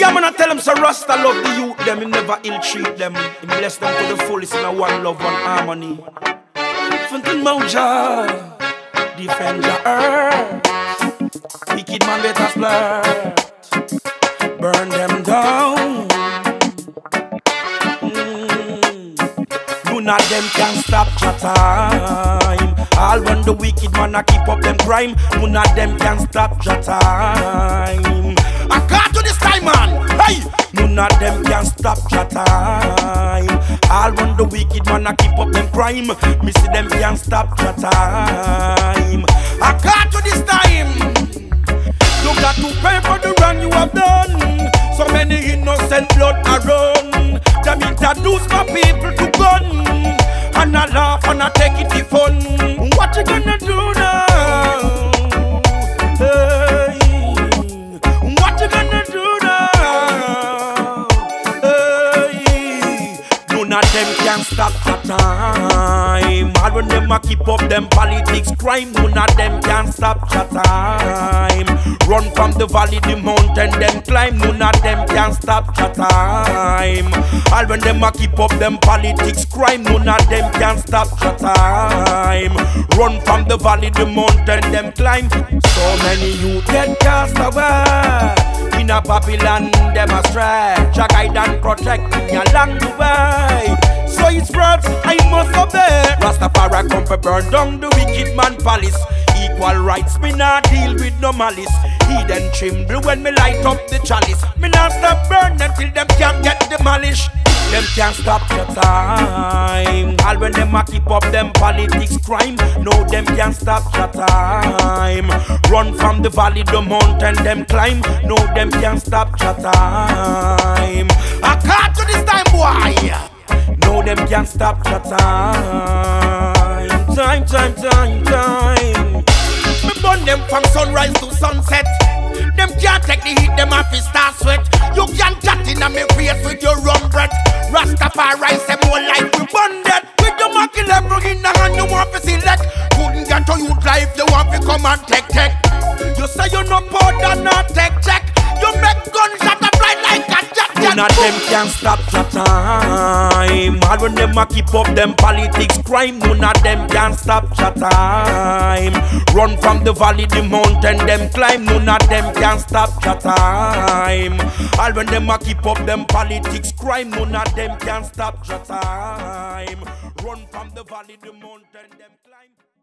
Yeah, man, I tell them, so Rasta love the youth, them, he never ill-treat them. He bless them to the fullest in a one love, one harmony. Funkin' Moja, defend your earth. Wicked man better splurt. Burn them down. None of them can stop your time. All when the wicked man a keep up them crime, none of them can stop your time. I got to this time, man. Hey, none of them can stop your time. All when the wicked man a keep up them crime, me see them can stop your time. I got to this time. You got to pay for the wrong you have done. So many innocent blood are run. Them introduce my people to gun, and I laugh and I take it for fun. What you gonna do now? Hey, what you gonna do now? Hey, none of them can stop the time. All when them a keep up them politics crime, none of them can stop the time. Run from the valley, the mountain, them climb. None of them can stop your time. All when them a keep up them politics crime, none of them can stop your time. Run from the valley, the mountain, them climb. So many youth get cast away. In a Babylon, them a stray. Jah guide and protect me along the way. So it's words I must obey. Rastafari come for burn down the wicked man palace. Equal rights, me not deal with no malice. Heathen tremble when me light up the chalice. Me not stop burn until them can't get demolished. Them can't stop your time. All when them a keep up them politics crime, no them can't stop your time. Run from the valley, the mountain, them climb. No them can't stop your time. I can't to this time, boy. No them can't stop your time. Time. Me burn them from sunrise to sunset. Them can't take the heat, them have to start sweat. You can't chat in a me face with your rum breath. Rastafari say more like we burn that. With your marky level in the hand you want to select. Couldn't get to youth life, they want to come and take. You say you no powder, not take check. You make gunshot and fly like a jet. None of them can stop your time. All when them a keep up them politics crime, none of them can stop your time. Run from the valley, the mountain, them climb. None of them can stop your time. All when them a keep up them politics crime, none of them can stop your time. Run from the valley, the mountain, them climb.